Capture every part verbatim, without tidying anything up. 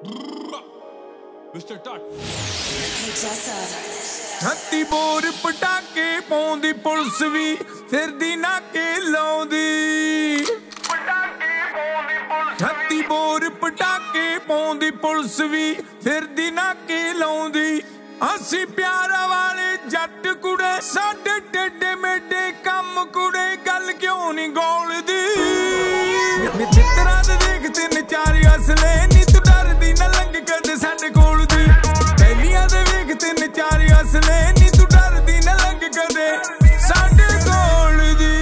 mister ਟੱਟ ਹੱਤੀ bore ਪਟਾਕੇ ਪਾਉਂਦੀ police ਵੀ ਫਿਰਦੀ ਨਾਕੇ ਲਾਉਂਦੀ ਹੱਤੀ ਬੋਰ ਪਟਾਕੇ ਪਾਉਂਦੀ ਪੁਲਿਸ ਵੀ ਫਿਰਦੀ ਨਾਕੇ ਲਾਉਂਦੀ ਅਸੀਂ ਪਿਆਰਾਂ ਵਾਲੇ ਜੱਟ ਕੁੜੇ ਸਾਡੇ ਟੇਡੇ ਮੇਡੇ ਕੰਮ ਕੁੜੇ ਗੱਲ ਕਿਉਂ ਨਹੀਂ ਗੋਲਦੀ ਮਿੱਤਰਾਂ ਦੇ ਦੇਖ ਤਿੰਨ ਚਾਰ ਅਸਲੇ ਨੀ ਤੂੰ ਡਰਦੀ ਨਾ ਲੰਘ ਕਦੇ ਸਾਡੇ ਕੋਲ ਦੀ ਪਹਿਲੀਆਂ ਦੇ ਵੇਖ ਤਿੰਨ ਚਾਰ ਅਸਲੇ ਨੀ ਤੂੰ ਡਰਦੀ ਨਾ ਲੰਘ ਕਦੇ ਸਾਡੇ ਕੋਲ ਦੀ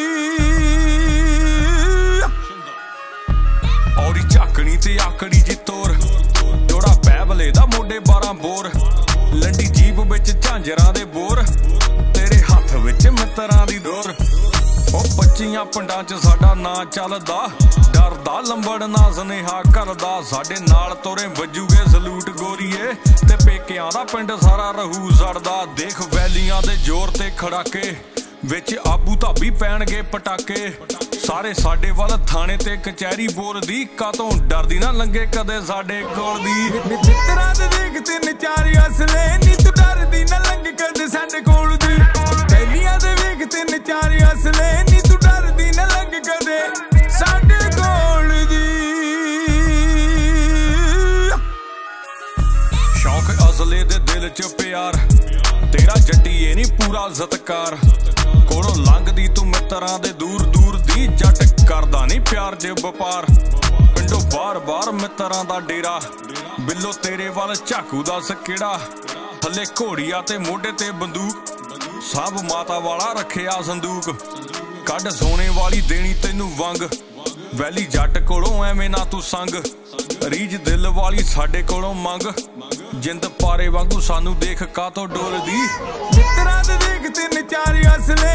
ਔਰੀ ਝਾਕਣੀ ਤੇ ਆਕੜੀ ਜੀ ਤੋਰ ਜੋੜਾ ਬੈਬਲੇ ਦਾ ਮੋਢੇ ਬਾਰਾਂ ਬੋਰ ਲੰਡੀ ਜੀਪ ਵਿੱਚ ਝਾਂਜਰਾਂ ਦੇ ਬੋਰ ਤੇਰੇ ਹੱਥ ਵਿੱਚ ਮਿੱਤਰਾਂ ਦੀ ਡੋਰ ਉਹ ਪੱਚੀਆਂ ਪਿੰਡਾਂ 'ਚ ਸਾਡਾ ਨਾਂ ਚੱਲਦਾ ਡਰਦਾ ਲੰਬੜਨਾ ਸੁਨੇਹਾ ਕਰਦਾ ਸਾਡੇ ਨਾਲ ਤੋਰੇ ਵੱਜੂਗੇ ਸਲੂਟ ਗੋਰੀਏ ਤੇ ਪੇਕਿਆਂ ਦਾ ਪਿੰਡ ਸਾਰਾ ਰਹੂ ਸੜਦਾ ਦੇਖ ਵੈਲੀਆਂ ਦੇ ਜ਼ੋਰ ਤੇ ਖੜਾਕੇ ਵਿੱਚ ਆਬੂ ਧਾਬੀ ਪੈਣਗੇ ਪਟਾਕੇ ਸਾਰੇ ਸਾਡੇ ਵੱਲ ਥਾਣੇ ਤੇ ਕਚਹਿਰੀ ਬੋਲਦੀ ਕਾਤੋਂ ਡਰਦੀ ਨਾ ਲੰਘੇ ਕਦੇ ਸਾਡੇ ਕੋਲ ਦੀ ਮਿੱਤਰਾਂ ਦੇ ਦੇਖ ਤਿੰਨ ਚਾਰ ਅਸਲੇ ਨੀ ਤੂੰ ਡਰਦੀ ਨਾ ਲੰਘ ਕਦੇ ਸਾਡੇ ਕੋਲ ਦੀ ਪਹਿਲੀਆਂ ਦੇ ਵੇਖ ਤਿੰਨ ਚਾਰ ਅਸਲੇ ਨੀ ਤੂੰ ਡਰਦੀ ਨਾ ਲੰਘ ਕਦੇ ਸਾਡੇ ਕੋਲ ਦੀ ਸ਼ੌਕ ਅਸਲੇ ਦੇ ਦਿਲ 'ਚ ਪਿਆਰ ਤੇਰਾ ਜੱਟੀ ਇਹ ਨੀ ਪੂਰਾ ਸਤਿਕਾਰ ਕੋਲੋਂ ਲੰਘਦੀ ਤੂੰ ਮਿੱਤਰਾਂ ਦੇ ਦੂਰ ਦੂਰ ਦੀ ਜੱਟ ਕਰਦਾ ਨੀ ਪਿਆਰ ਜੇ ਵਪਾਰ ਪਿੰਡੋਂ ਬਾਰ ਬਾਰ ਮਿੱਤਰਾਂ ਦਾ ਡੇਰਾ ਬਿੱਲੋ ਤੇਰੇ ਵੱਲ ਝਾਕੂ ਦੱਸ ਕਿਹੜਾ ਥੱਲੇ ਘੋੜੀਆਂ ਤੇ ਮੋਢੇ ਤੇ ਬੰਦੂਕ ਸਭ ਮਾਤਾ ਵਾਲਾ ਰੱਖਿਆ ਸੰਦੂਕ ਕੱਢ ਸੋਨੇ ਵਾਲੀ ਦੇਣੀ ਤੈਨੂੰ ਵੰਗ ਵੈਲੀ ਜੱਟ ਕੋਲੋਂ ਐਵੇਂ ਨਾ ਤੂੰ ਸੰਗ ਰੀਝ ਦਿਲ ਵਾਲੀ ਸਾਡੇ ਕੋਲੋਂ ਮੰਗ ਜਿੰਦ ਪਾਰੇ ਵਾਂਗੂ ਸਾਨੂੰ ਦੇਖ ਕਾਤੋਂ ਡੋਲਦੀ ਮਿੱਤਰਾਂ ਦੇ ਦੇਖ ਤਿੰਨ ਚਾਰ ਅਸਲੇ